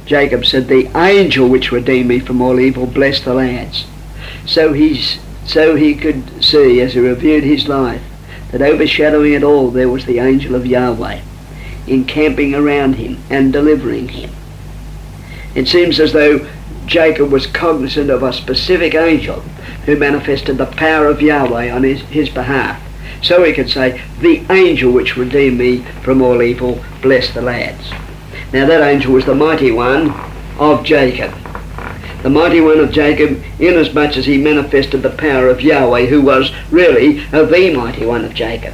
Jacob said, "The angel which redeemed me from all evil, bless the lads." So he could see, as he reviewed his life, that overshadowing it all there was the angel of Yahweh, encamping around him and delivering him. It seems as though Jacob was cognizant of a specific angel who manifested the power of Yahweh on his behalf. So he could say, "The angel which redeemed me from all evil, bless the lads." Now that angel was the mighty one of Jacob. The mighty one of Jacob, inasmuch as he manifested the power of Yahweh, who was really the mighty one of Jacob.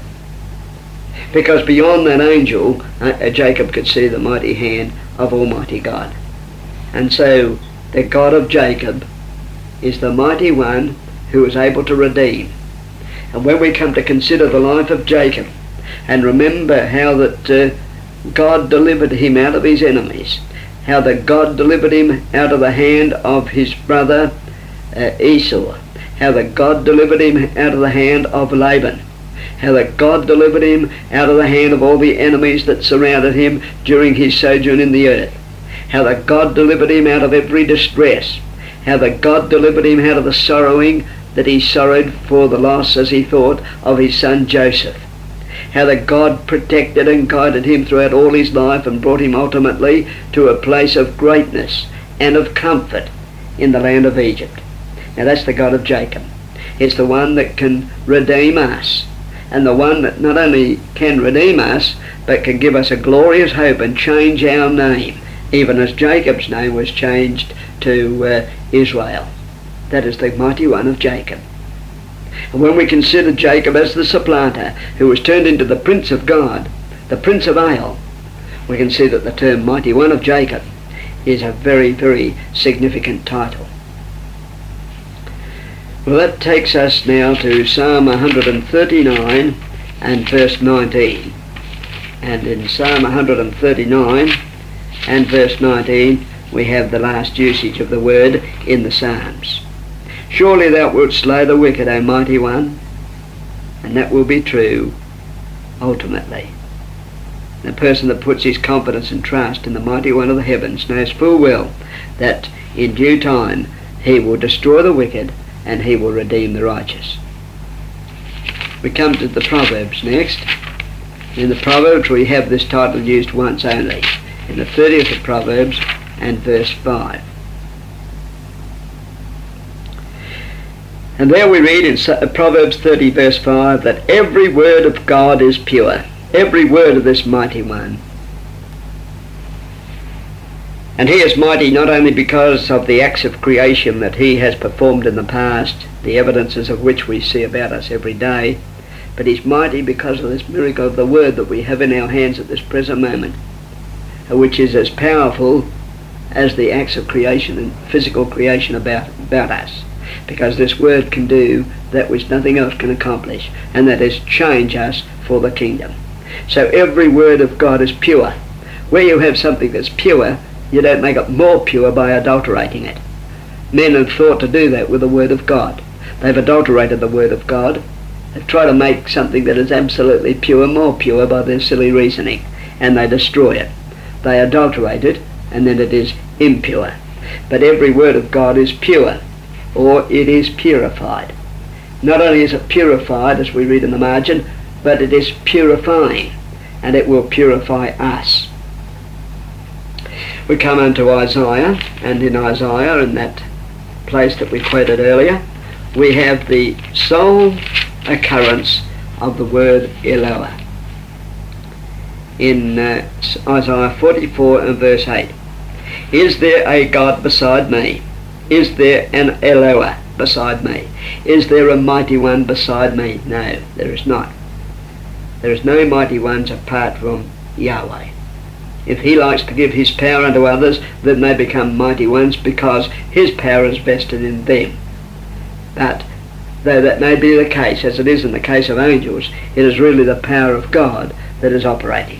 Because beyond that angel, Jacob could see the mighty hand of Almighty God. And so the God of Jacob is the mighty one who is able to redeem. And when we come to consider the life of Jacob and remember how that God delivered him out of his enemies, how that God delivered him out of the hand of his brother Esau, how that God delivered him out of the hand of Laban, how that God delivered him out of the hand of all the enemies that surrounded him during his sojourn in the earth, how that God delivered him out of every distress, how that God delivered him out of the sorrowing that he sorrowed for the loss, as he thought, of his son Joseph, how that God protected and guided him throughout all his life and brought him ultimately to a place of greatness and of comfort in the land of Egypt. Now that's the God of Jacob. It's the one that can redeem us, and the one that not only can redeem us, but can give us a glorious hope and change our name, even as Jacob's name was changed to Israel. That is the mighty one of Jacob. And when we consider Jacob as the supplanter who was turned into the Prince of God, the Prince of Ale, we can see that the term mighty one of Jacob is a very, very significant title. Well, that takes us now to Psalm 139 and verse 19. And in Psalm 139 and verse 19 we have the last usage of the word in the Psalms. "Surely thou wilt slay the wicked, O mighty one," and that will be true ultimately. The person that puts his confidence and trust in the mighty one of the heavens knows full well that in due time he will destroy the wicked and he will redeem the righteous. We come to the Proverbs next. In the Proverbs we have this title used once only, in the 30th of Proverbs and verse 5. And there we read in Proverbs 30 verse 5 that every word of God is pure, every word of this mighty one. And he is mighty not only because of the acts of creation that he has performed in the past, the evidences of which we see about us every day, but he's mighty because of this miracle of the word that we have in our hands at this present moment, which is as powerful as the acts of creation and physical creation about us. Because this word can do that which nothing else can accomplish, and that is change us for the kingdom. So every word of God is pure. Where you have something that's pure, you don't make it more pure by adulterating it. Men have thought to do that with the word of God. They've adulterated the word of God. They try to make something that is absolutely pure more pure by their silly reasoning, and they destroy it. They adulterate it, and then it is impure. But every word of God is pure, or it is purified. Not only is it purified, as we read in the margin, but it is purifying, and it will purify us. We come unto Isaiah, and in Isaiah, in that place that we quoted earlier, we have the sole occurrence of the word Eloah. In Isaiah 44 and verse 8, "Is there a God beside me? Is there an Eloah beside me? Is there a mighty one beside me?" No, there is not. There is no mighty ones apart from Yahweh. If he likes to give his power unto others, then they become mighty ones because his power is vested in them. But though that may be the case, as it is in the case of angels, it is really the power of God that is operating.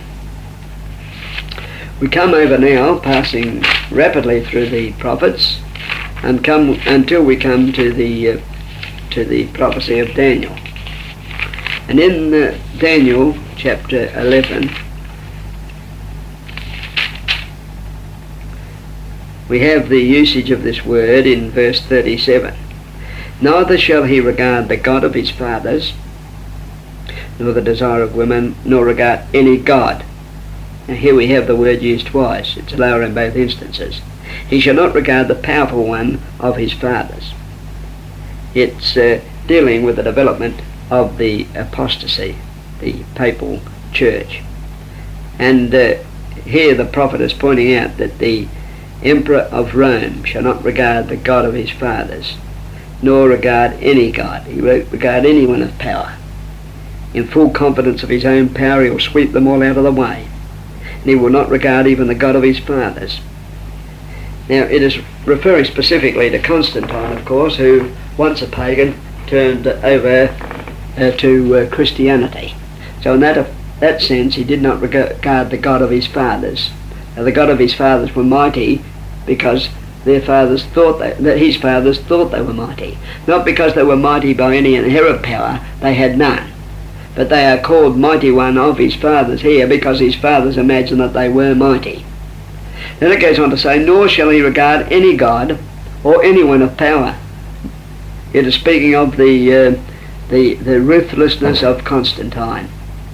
We come over now, passing rapidly through the prophets, and come until we come to the prophecy of Daniel. And in Daniel chapter 11 we have the usage of this word in verse 37. Neither shall he regard the God of his fathers, nor the desire of women, nor regard any God. Now here we have the word used twice. It's lower in both instances. He shall not regard the powerful one of his fathers. It's dealing with the development of the apostasy, the papal church. And here the prophet is pointing out that the emperor of Rome shall not regard the God of his fathers, nor regard any God. He won't regard anyone of power. In full confidence of his own power, he will sweep them all out of the way. And he will not regard even the God of his fathers. Now, it is referring specifically to Constantine, of course, who, once a pagan, turned over to Christianity. So in that sense, he did not regard the God of his fathers. Now, the God of his fathers were mighty because their fathers thought that his fathers thought they were mighty. Not because they were mighty by any inherent power, they had none. But they are called mighty one of his fathers here because his fathers imagined that they were mighty. Then it goes on to say, nor shall he regard any God or anyone of power. It is speaking of the ruthlessness of Constantine,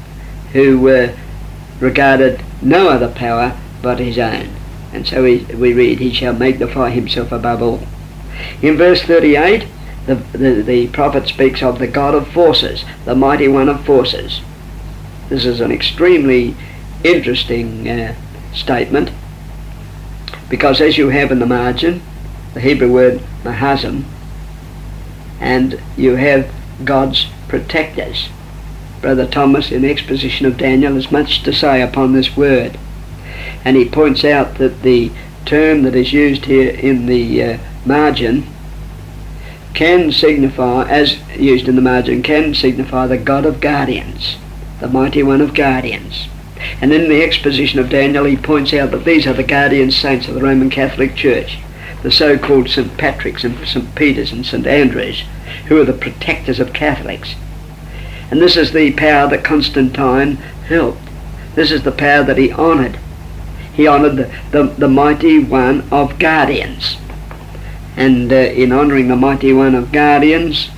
who regarded no other power but his own. And so we read, he shall magnify himself above all. In verse 38, the prophet speaks of the God of forces, the mighty one of forces. This is an extremely interesting statement, because as you have in the margin, the Hebrew word mahazim, and you have God's protectors. Brother Thomas, in the exposition of Daniel, has much to say upon this word. And he points out that the term that is used here in the margin can signify, as used in the margin, can signify the God of guardians, the mighty one of guardians. And in the exposition of Daniel, he points out that these are the guardian saints of the Roman Catholic Church, the so-called St. Patrick's and St. Peter's and St. Andrews, who are the protectors of Catholics. And this is the power that Constantine helped. This is the power that he honoured. He honoured the mighty one of guardians. And in honouring the mighty one of guardians,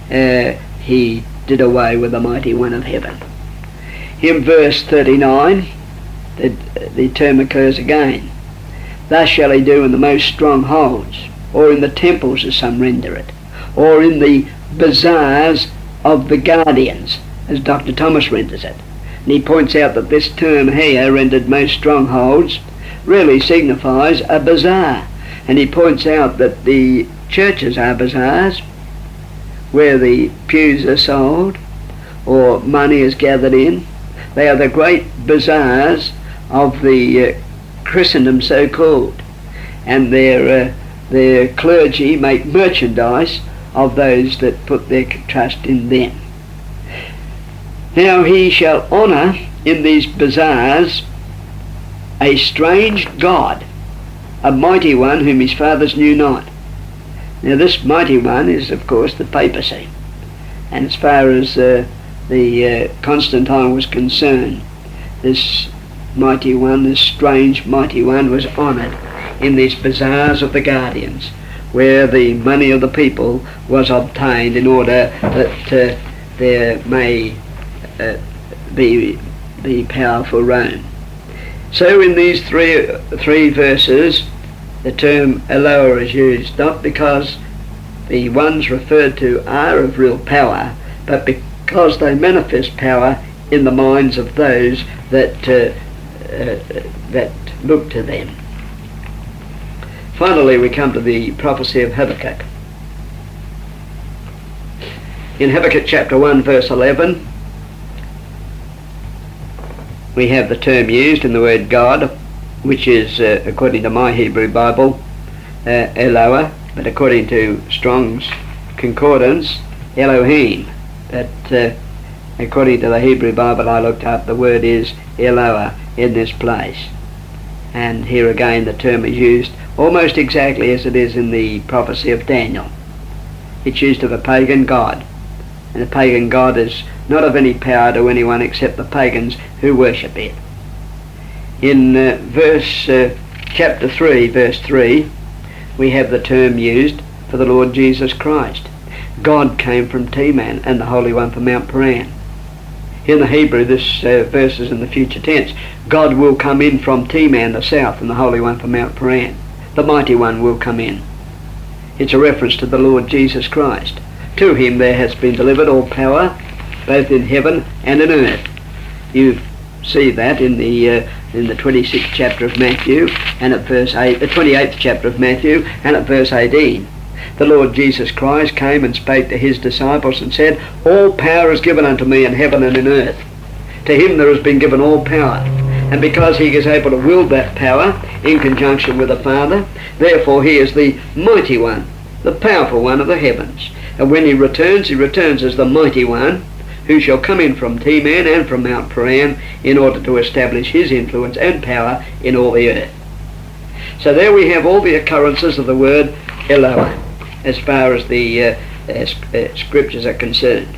he did away with the mighty one of heaven. In verse 39, the term occurs again. Thus shall he do in the most strongholds, or in the temples, as some render it, or in the bazaars of the guardians, as Dr. Thomas renders it. And he points out that this term here, rendered most strongholds, really signifies a bazaar. And he points out that the churches are bazaars, where the pews are sold, or money is gathered in. They are the great bazaars of the Christendom, so-called. And their clergy make merchandise of those that put their trust in them. Now he shall honour in these bazaars a strange God, a mighty one whom his fathers knew not. Now this mighty one is, of course, the papacy. And as far as the Constantine was concerned, this mighty one, this strange mighty one, was honoured in these bazaars of the guardians, where the money of the people was obtained in order that there may be power for Rome. So in these three verses, the term Eloah is used, not because the ones referred to are of real power, but because they manifest power in the minds of those that look to them. Finally, we come to the prophecy of Habakkuk. In Habakkuk chapter 1, verse 11, we have the term used in the word God, which is, according to my Hebrew Bible, Eloah, but according to Strong's Concordance, Elohim. But according to the Hebrew Bible I looked up, the word is Eloah in this place. And here again the term is used almost exactly as it is in the prophecy of Daniel. It's used of a pagan god, and the pagan god is not of any power to anyone except the pagans who worship it. In verse chapter 3, verse 3, we have the term used for the Lord Jesus Christ. God came from Teman, and the Holy One from Mount Paran. In the Hebrew, this verse is in the future tense. God will come in from Teman, the south, and the Holy One from Mount Paran. The Mighty One will come in. It's a reference to the Lord Jesus Christ. To him there has been delivered all power, both in heaven and in earth. You see that in the 26th chapter of Matthew and at verse 8, the 28th chapter of Matthew and at verse 18. The Lord Jesus Christ came and spake to his disciples and said, all power is given unto me in heaven and in earth. To him there has been given all power. And because he is able to wield that power in conjunction with the Father, therefore he is the mighty one, the powerful one of the heavens. And when he returns as the mighty one, who shall come in from Teman and from Mount Paran in order to establish his influence and power in all the earth. So there we have all the occurrences of the word Eloah, as far as the scriptures are concerned.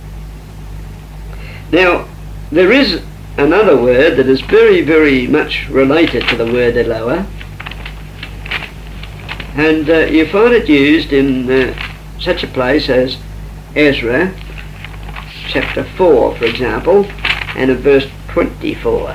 Now, there is another word that is very, very much related to the word Eloah, and you find it used in such a place as Ezra chapter 4, for example, and in verse 24,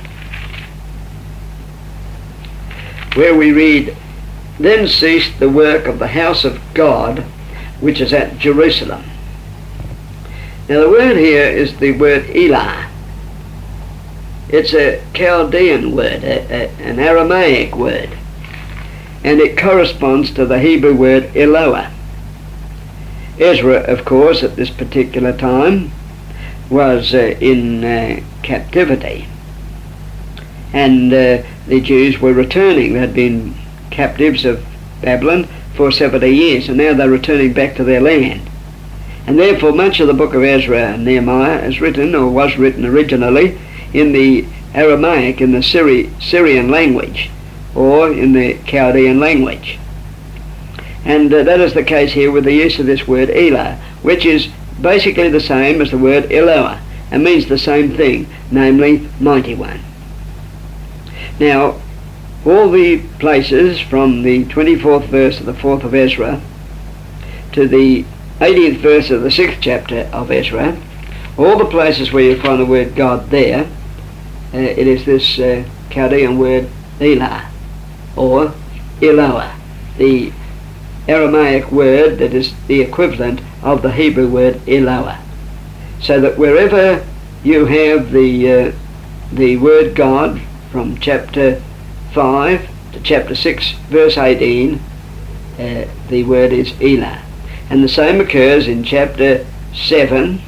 where we read, then ceased the work of the house of God, which is at Jerusalem. Now the word here is the word Elah. It's a Chaldean word, an Aramaic word, and it corresponds to the Hebrew word Eloah. Ezra, of course, at this particular time was in captivity, and the Jews were returning. They had been captives of Babylon for 70 years, and now they're returning back to their land. And therefore much of the book of Ezra and Nehemiah is written, or was written originally, in the Aramaic, in the Syrian language, or in the Chaldean language. And that is the case here with the use of this word Elah, which is basically the same as the word Eloah, and means the same thing, namely mighty one. Now, all the places from the 24th verse of the 4th of Ezra to the 18th verse of the 6th chapter of Ezra, all the places where you find the word God there, it is this Chaldean word Elah, or Eloah, the Aramaic word that is the equivalent of the Hebrew word Eloah. So that wherever you have the word God from chapter 5 to chapter 6 verse 18, the word is Elah. And the same occurs in chapter 7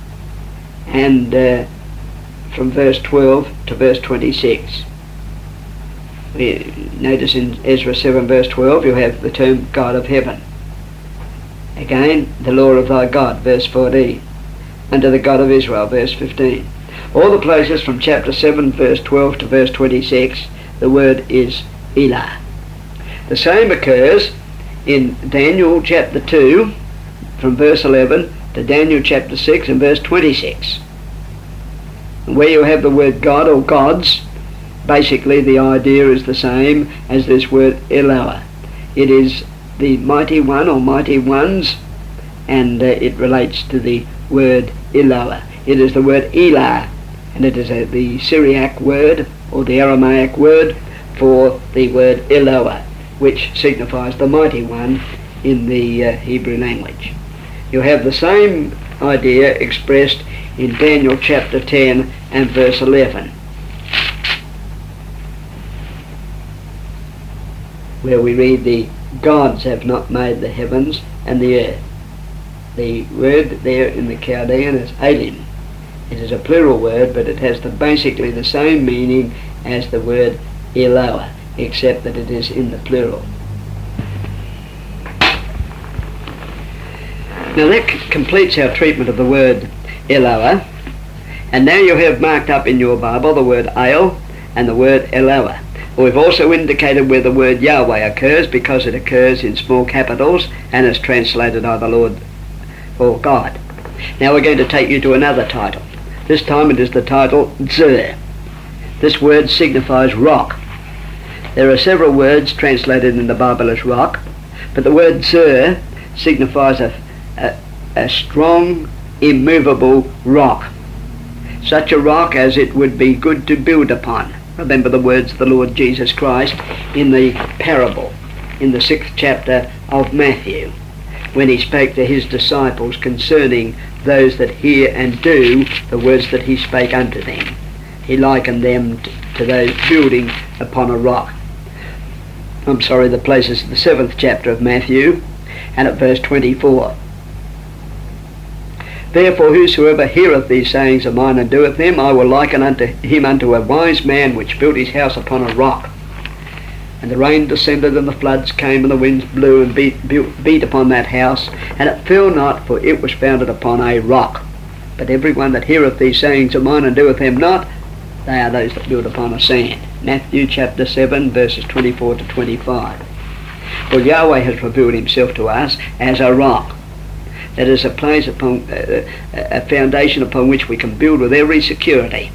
and from verse 12 to verse 26. Notice in Ezra 7 verse 12 you have the term God of heaven. Again, the law of thy God, verse 14. Unto the God of Israel, verse 15. All the places from chapter 7 verse 12 to verse 26, the word is Elah. The same occurs in Daniel chapter 2 from verse 11 to Daniel chapter 6 and verse 26. Where you have the word God or gods, basically the idea is the same as this word Eloah. It is the mighty one or mighty ones, and it relates to the word Eloah. It is the word Elah, and it is the Syriac word or the Aramaic word for the word Eloah, which signifies the mighty one in the Hebrew language. You have the same idea expressed in Daniel chapter 10 and verse 11, where we read, the gods have not made the heavens and the earth. The word there in the Chaldean is Elim. It is a plural word, but it has basically the same meaning as the word Eloah, except that it is in the plural. Now that completes our treatment of the word Eloah, and now you have marked up in your Bible the word El and the word Eloah. We've also indicated where the word Yahweh occurs, because it occurs in small capitals and is translated either Lord or God. Now we're going to take you to another title. This time it is the title Zer. This word signifies rock. There are several words translated in the Bible as rock, but the word Zer signifies a strong, immovable rock. Such a rock as it would be good to build upon. Remember the words of the Lord Jesus Christ in the parable in the 6th chapter of Matthew, when he spoke to his disciples concerning those that hear and do the words that he spake unto them. He likened them to those building upon a rock. The place is the 7th chapter of Matthew, and at verse 24. Therefore whosoever heareth these sayings of mine and doeth them, I will liken him unto a wise man which built his house upon a rock. And the rain descended, and the floods came, and the winds blew and beat upon that house, and it fell not, for it was founded upon a rock. But every one that heareth these sayings of mine and doeth them not, they are those that build upon a sand. Matthew chapter 7, verses 24 to 25. For Yahweh has revealed himself to us as a rock. That is a place upon a foundation upon which we can build with every security,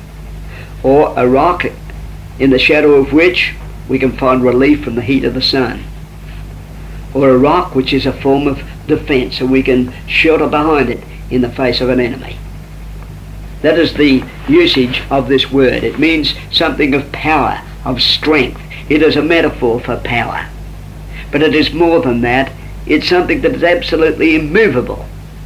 or a rock in the shadow of which we can find relief from the heat of the sun, or a rock which is a form of defence, and we can shelter behind it in the face of an enemy. That is the usage of this word. It means something of power, of strength. It is a metaphor for power. But it is more than that. It's something that is absolutely immovable.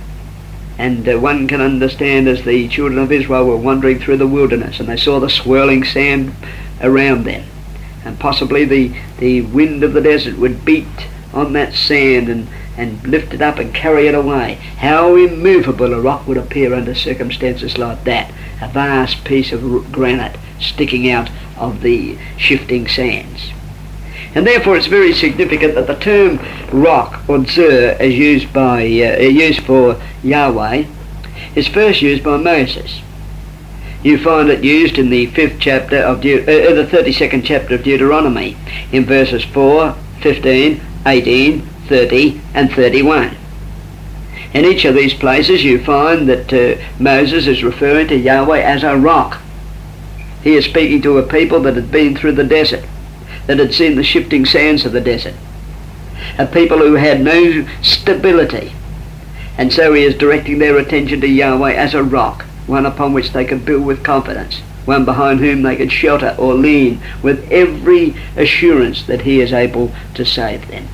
And one can understand, as the children of Israel were wandering through the wilderness and they saw the swirling sand around them, and possibly the wind of the desert would beat on that sand and lift it up and carry it away. How immovable a rock would appear under circumstances like that. A vast piece of granite sticking out of the shifting sands. And therefore it's very significant that the term rock or Zer as used for Yahweh is first used by Moses. You find it used in the 5th chapter of the 32nd chapter of Deuteronomy in verses 4, 15, 18, 30 and 31. In each of these places you find that Moses is referring to Yahweh as a rock. He is speaking to a people that had been through the desert, that had seen the shifting sands of the desert, a people who had no stability. And so he is directing their attention to Yahweh as a rock, one upon which they could build with confidence, one behind whom they could shelter or lean with every assurance that he is able to save them.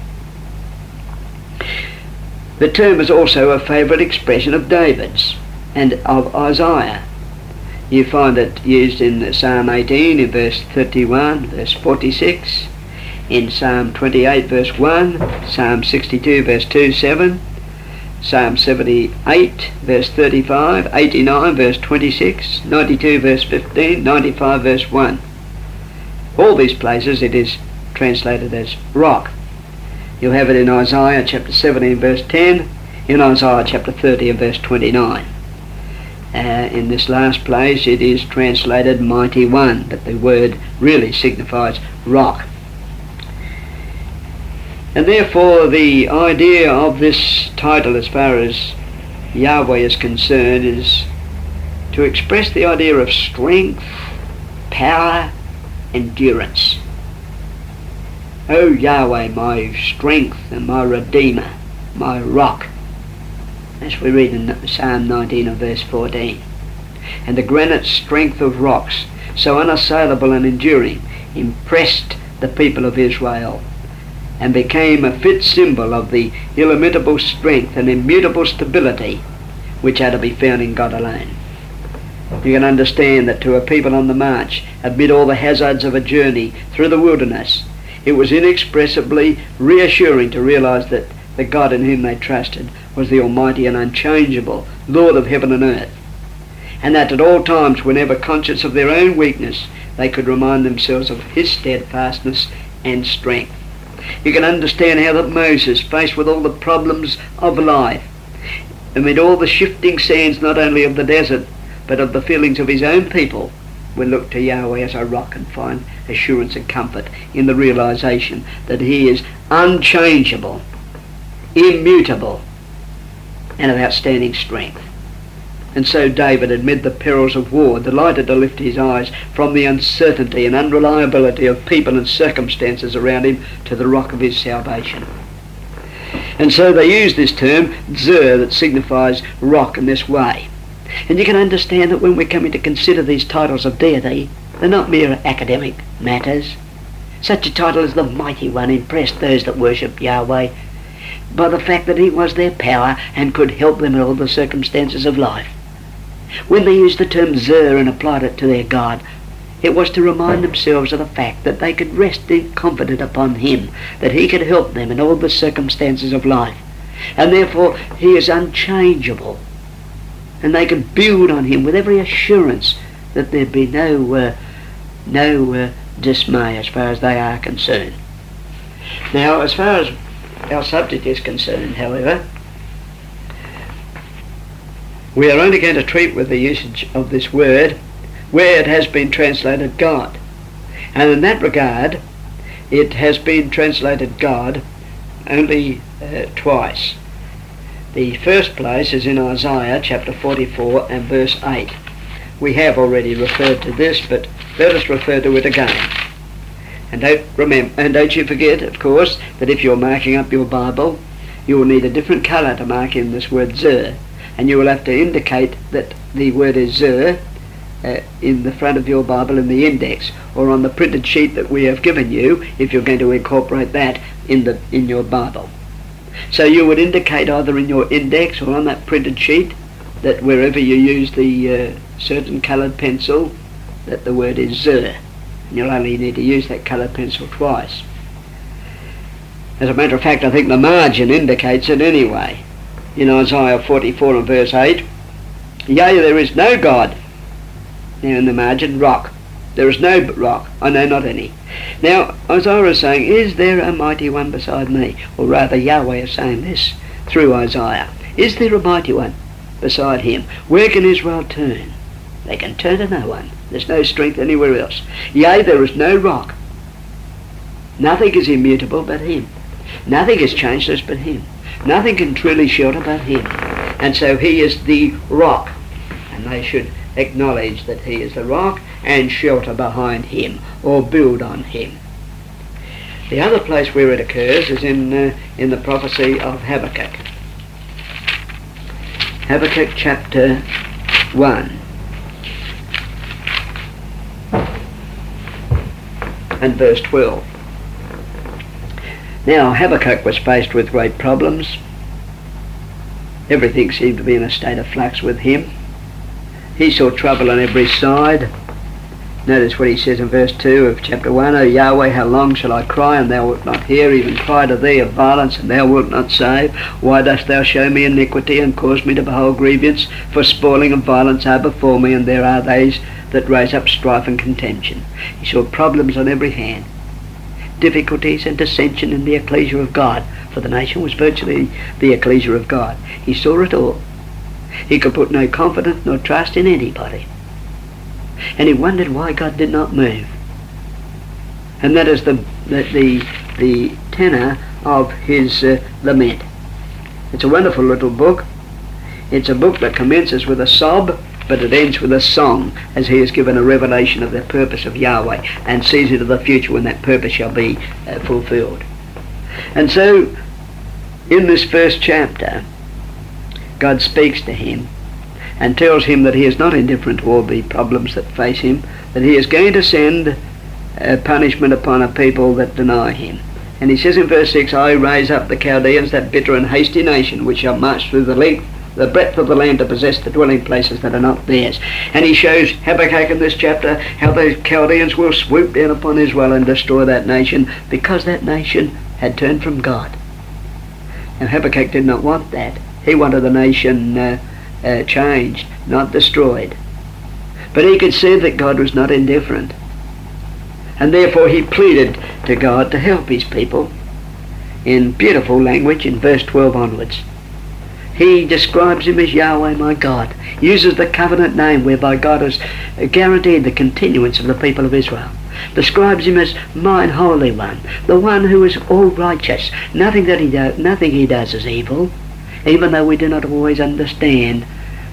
The term is also a favourite expression of David's and of Isaiah. You find it used in Psalm 18 in verse 31, verse 46, in Psalm 28 verse 1, Psalm 62 verse 2, 7, Psalm 78 verse 35, 89 verse 26, 92 verse 15, 95 verse 1. All these places it is translated as rock. You'll have it in Isaiah chapter 17 verse 10, in Isaiah chapter 30 and verse 29. In this last place it is translated mighty one, but the word really signifies rock. And therefore the idea of this title as far as Yahweh is concerned is to express the idea of strength, power, endurance. O Yahweh, my strength and my Redeemer, my rock, as we read in Psalm 19 and verse 14. And the granite strength of rocks, so unassailable and enduring, impressed the people of Israel and became a fit symbol of the illimitable strength and immutable stability which are to be found in God alone. You can understand that to a people on the march, amid all the hazards of a journey through the wilderness, it was inexpressibly reassuring to realize that the God in whom they trusted was the almighty and unchangeable Lord of heaven and earth, and that at all times, whenever conscious of their own weakness, they could remind themselves of his steadfastness and strength. You can understand how that Moses, faced with all the problems of life, amid all the shifting sands not only of the desert, but of the feelings of his own people, would look to Yahweh as a rock and find assurance and comfort in the realization that he is unchangeable, immutable, and of outstanding strength. And so David, amid the perils of war, delighted to lift his eyes from the uncertainty and unreliability of people and circumstances around him to the rock of his salvation. And so they use this term, Zer, that signifies rock, in this way. And you can understand that when we're coming to consider these titles of deity, they're not mere academic matters. Such a title as the Mighty One impressed those that worship Yahweh by the fact that he was their power and could help them in all the circumstances of life. When they used the term Zer and applied it to their God, it was to remind themselves of the fact that they could rest confident upon him, that he could help them in all the circumstances of life, and therefore he is unchangeable, and they could build on him with every assurance that there'd be no dismay as far as they are concerned. Now, as far as our subject is concerned, however, we are only going to treat with the usage of this word where it has been translated God. And in that regard, it has been translated God only twice. The first place is in Isaiah chapter 44 and verse 8. We have already referred to this, but let us refer to it again. And don't you forget, of course, that if you're marking up your Bible, you will need a different colour to mark in this word Zer, and you will have to indicate that the word is Zer in the front of your Bible in the index, or on the printed sheet that we have given you, if you're going to incorporate that in your Bible. So you would indicate either in your index or on that printed sheet that wherever you use the certain coloured pencil, that the word is Zer. And you'll only need to use that coloured pencil twice. As a matter of fact, I think the margin indicates it anyway. In Isaiah 44 and verse 8, yea, there is no God. Now in the margin, rock. There is no rock, I know not any. Now, Isaiah is saying, is there a mighty one beside me? Or rather, Yahweh is saying this through Isaiah. Is there a mighty one beside him? Where can Israel turn? They can turn to no one. There's no strength anywhere else. Yea, there is no rock. Nothing is immutable but him. Nothing is changeless but him. Nothing can truly shelter but him. And so he is the rock. And they should acknowledge that he is the rock and shelter behind him, or build on him. The other place where it occurs is in the prophecy of Habakkuk. Habakkuk chapter 1 and verse 12. Now Habakkuk was faced with great problems. Everything seemed to be in a state of flux with him. He saw trouble on every side. Notice what he says in verse 2 of chapter 1, O Yahweh, how long shall I cry, and thou wilt not hear, even cry to thee of violence, and thou wilt not save? Why dost thou show me iniquity, and cause me to behold grievance? For spoiling and violence are before me, and there are those that raise up strife and contention. He saw problems on every hand, difficulties and dissension in the ecclesia of God, for the nation was virtually the ecclesia of God. He saw it all. He could put no confidence nor trust in anybody. And he wondered why God did not move. And that is the tenor of his lament. It's a wonderful little book. It's a book that commences with a sob, but it ends with a song, as he has given a revelation of the purpose of Yahweh and sees into the future when that purpose shall be fulfilled. And so, in this first chapter, God speaks to him and tells him that he is not indifferent to all the problems that face him, that he is going to send punishment upon a people that deny him. And he says in verse 6, I raise up the Chaldeans, that bitter and hasty nation, which shall march through the breadth of the land to possess the dwelling places that are not theirs. And he shows Habakkuk in this chapter how the Chaldeans will swoop down upon Israel and destroy that nation, because that nation had turned from God. And Habakkuk did not want that. He wanted the nation changed, not destroyed. But he could see that God was not indifferent. And therefore he pleaded to God to help his people in beautiful language in verse 12 onwards. He describes him as Yahweh my God, uses the covenant name whereby God has guaranteed the continuance of the people of Israel. Describes him as mine holy one, the one who is all righteous. Nothing he does is evil, even though we do not always understand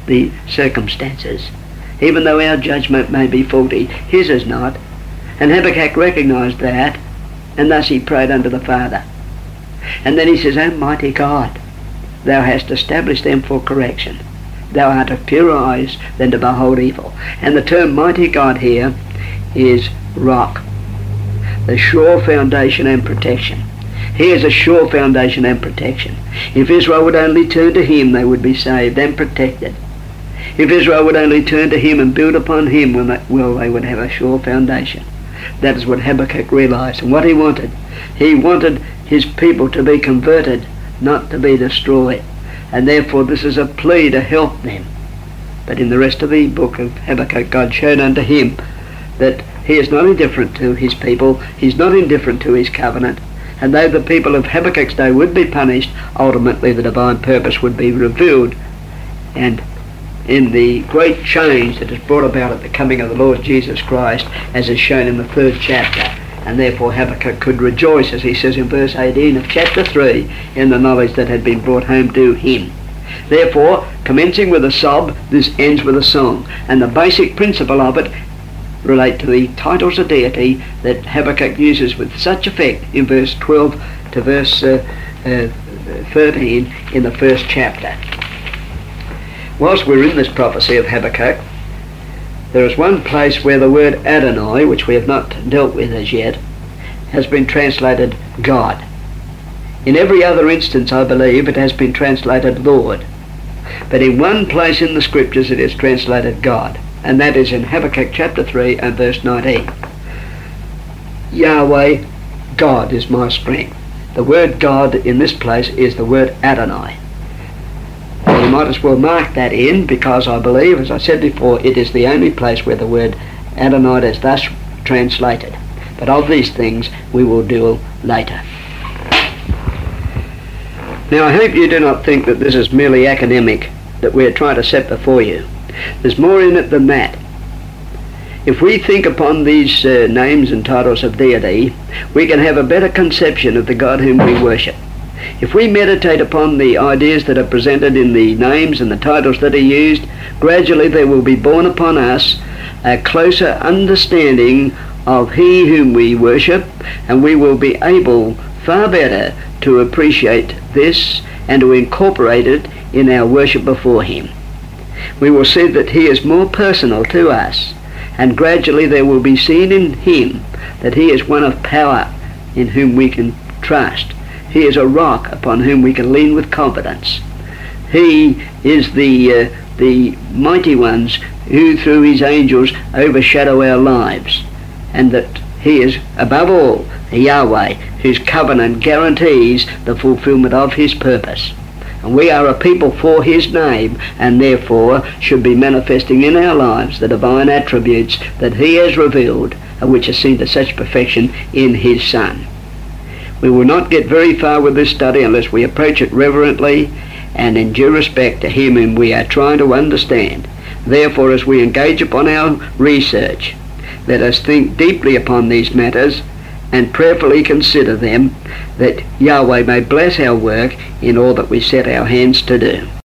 the circumstances. Even though our judgment may be faulty, his is not. And Habakkuk recognised that, and thus he prayed unto the Father. And then he says, Almighty God, thou hast established them for correction. Thou art of purer eyes than to behold evil. And the term mighty God here is rock, the sure foundation and protection. He is a sure foundation and protection. If Israel would only turn to him, they would be saved and protected. If Israel would only turn to him and build upon him, they would have a sure foundation. That is what Habakkuk realised and what he wanted. He wanted his people to be converted, not to be destroyed. And therefore this is a plea to help them. But in the rest of the book of Habakkuk, God showed unto him that he is not indifferent to his people, he's not indifferent to his covenant. And though the people of Habakkuk's day would be punished, ultimately the divine purpose would be revealed. And in the great change that is brought about at the coming of the Lord Jesus Christ, as is shown in the 3rd chapter. And therefore Habakkuk could rejoice, as he says in verse 18 of chapter 3, in the knowledge that had been brought home to him. Therefore, commencing with a sob, this ends with a song. And the basic principle of it relate to the titles of deity that Habakkuk uses with such effect in verse 12 to verse 13 in the 1st chapter. Whilst we're in this prophecy of Habakkuk, there is one place where the word Adonai, which we have not dealt with as yet, has been translated God. In every other instance, I believe, it has been translated Lord. But in one place in the Scriptures it is translated God, and that is in Habakkuk chapter 3 and verse 19. Yahweh, God is my strength. The word God in this place is the word Adonai. You might as well mark that in, because I believe, as I said before, it is the only place where the word Adonai is thus translated. But of these things we will deal later. Now I hope you do not think that this is merely academic that we are trying to set before you. There's more in it than that. If we think upon these names and titles of deity, we can have a better conception of the God whom we worship. If we meditate upon the ideas that are presented in the names and the titles that are used, gradually there will be born upon us a closer understanding of He whom we worship, and we will be able far better to appreciate this and to incorporate it in our worship before Him. We will see that He is more personal to us, and gradually there will be seen in Him that He is one of power in whom we can trust. He is a rock upon whom we can lean with confidence. He is the mighty ones who through His angels overshadow our lives, and that He is above all Yahweh, whose covenant guarantees the fulfillment of His purpose. And we are a people for His name, and therefore should be manifesting in our lives the divine attributes that He has revealed, and which are seen to such perfection in His Son. We will not get very far with this study unless we approach it reverently and in due respect to Him whom we are trying to understand. Therefore, as we engage upon our research, let us think deeply upon these matters and prayerfully consider them, that Yahweh may bless our work in all that we set our hands to do.